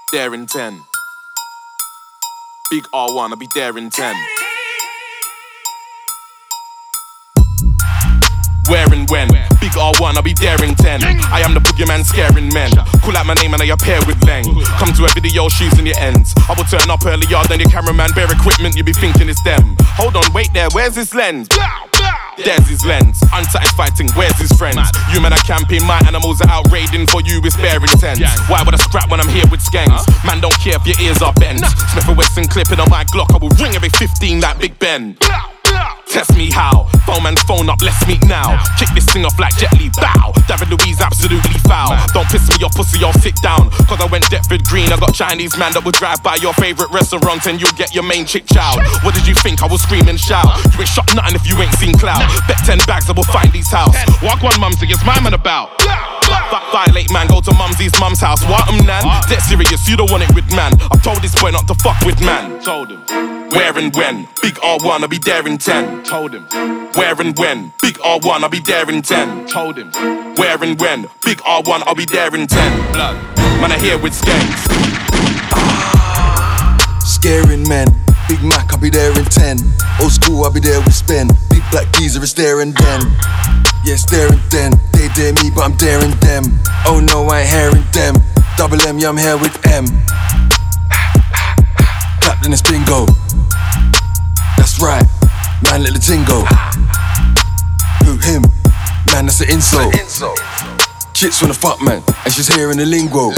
there in 10. Big R1, I'll be there in 10. Where and when? Big R1, I'll be there in 10. I am the boogeyman scaring men. Call out my name and I appear with Leng. Come to a video shooting your ends. I will turn up earlier than your cameraman. Bare equipment, you be thinking it's them. Hold on, wait there, where's his lens? There's his lens. Unsatisfied thing, where's his friends? You men are camping, my animals are out raiding. For you, it's bare intense. Why would I scrap when I'm here with skanks? Man, don't care if your ears are bent. Smith & Wesson clipping on my Glock. I will ring every 15 like Big Ben. Test me how. Phone man's phone up, let's meet now. Kick this thing off like Jet Li, bow. David Louise absolutely foul. Don't piss me off, pussy, I'll sit down. Cause I went Deptford Green, I got Chinese man that would drive by your favourite restaurant and you'll get your main chick chow. What did you think? I will scream and shout. You ain't shot nothing if you ain't seen clout. Bet 10 bags, I will find these house. Walk one mumsy, it's my man about. Violate man, go to mumsy's mum's house. What nan? Dead serious, you don't want it with man. I told this boy not to fuck with man. Told him. Where and when? Big R1, I'll be there in 10. Told him. Where and when? Big R1, I'll be there in 10. Told him. Where and when? Big R1, I'll be there in 10. Blood. Man, I here with skanks. Scaring men. Big Mac, I'll be there in 10. Old school, I'll be there with Spen. Big black geezer, it's there and then. Yeah, it's there and then. They dare me, but I'm daring them. Oh no, I ain't hearing them. Double M, yeah, I'm here with M. Clapped in this bingo. That's right, man, let the ting go. Who, him? Man, that's an insult. Chicks wanna fuck, man, and she's hearing the lingo.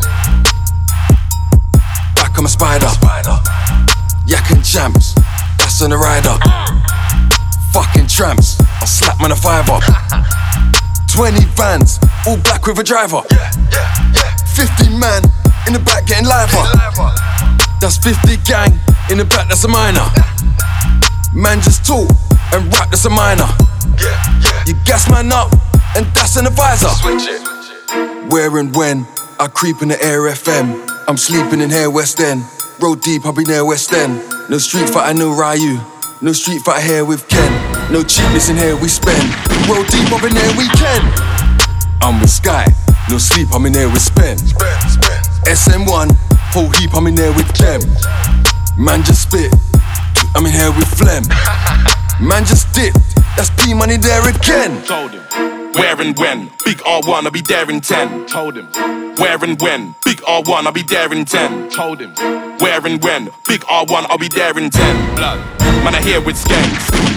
Back on my spider. Yak and champs, that's on the rider. Fucking tramps, I'll slap man a fiver. 20 vans, all black with a driver. 50 man in the back getting liver. That's 50 gang in the back, that's a minor. Man just talk and rap, that's a minor. You gas man up and that's an advisor. Where and when I creep in the Air FM. I'm sleeping in here West End. Road deep, I'll be near West End. No street fighter, no Ryu. No street fighter here with Ken. No cheapness in here, we spend. Roll deep up in there, we can. I'm with Sky. No sleep, I'm in there with Spen. SM1, whole heap, I'm in there with them. Man just spit, I'm in here with phlegm. Man just dipped, that's P money there again. Told him. Where and when? Big R1, I'll be there in 10. Told him. Where and when? Big R1, I'll be there in 10. Told him. Where and when? Big R1, I'll be there in 10. Blood. Man, I here with skanks.